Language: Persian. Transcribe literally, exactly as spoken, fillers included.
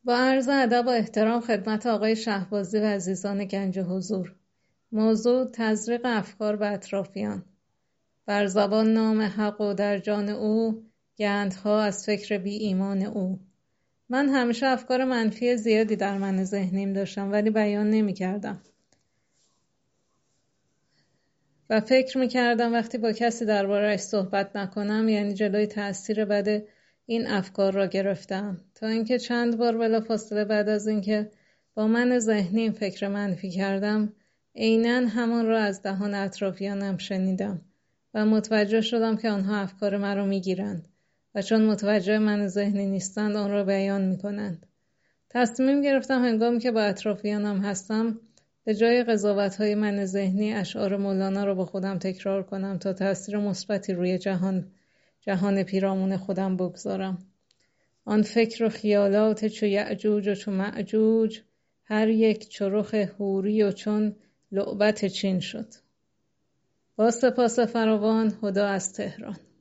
با عرض ادب و احترام خدمت آقای شهبازی و عزیزان گنج حضور. موضوع تزریق افکار به اطرافیان. بر زبان نام حق و در جان او، گندها از فکر بی ایمان او. من همیشه افکار منفی زیادی در من ذهنیم داشتم ولی بیان نمی کردم. و فکر می کردم وقتی با کسی درباره‌اش صحبت نکنم یعنی جلوی تأثیر بد این افکار را گرفتم، تا اینکه چند بار بلافاصله بعد از اینکه با من ذهنیم فکر منفی کردم عیناً همان را از دهان اطرافیانم شنیدم و متوجه شدم که آنها افکار مرا میگیرند و چون متوجه من ذهنی نیستند آن را بیان میکنند. تصمیم گرفتم هنگامی که با اطرافیانم هستم به جای قضاوت‌های من ذهنی اشعار مولانا را با خودم تکرار کنم تا تأثیر مثبتی روی جهان جهان پیرامون خودم بگذارم. آن فکر و خیالات چو یأجوج و چو مأجوج، هر یک چو رخ حوری و چون لعبت چین شد. با سپاس فراوان، هدا از تهران.